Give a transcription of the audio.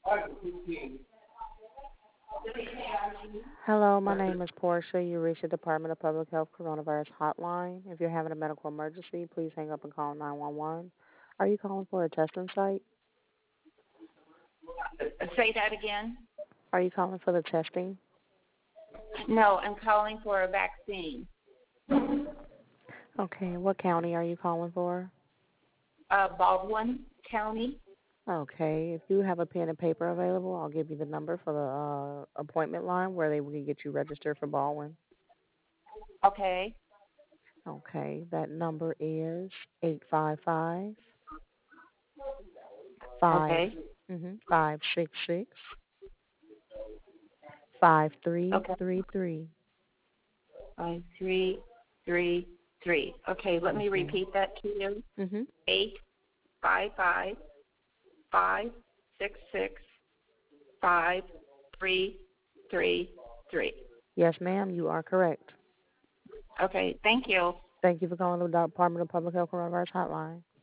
Hello, my name is Portia. You reached the Department of Public Health Coronavirus Hotline. If you're having a medical emergency, please hang up and call 911. Are you calling for a testing site? Say that again. Are you calling for the testing? No, I'm calling for a vaccine. Okay, what county are you calling for? Baldwin County. Okay, if you have a pen and paper available, I'll give you the number for the appointment line where they will get you registered for Baldwin. Okay. Okay, that number is 855 5 Okay. 566 Okay. 5333. 5333. Okay, let Yes, me ma'am. repeat that to you. Mhm. 855-566-5333. Yes, ma'am, you are correct. Okay, thank you. Thank you for calling the Department of Public Health Coronavirus Hotline.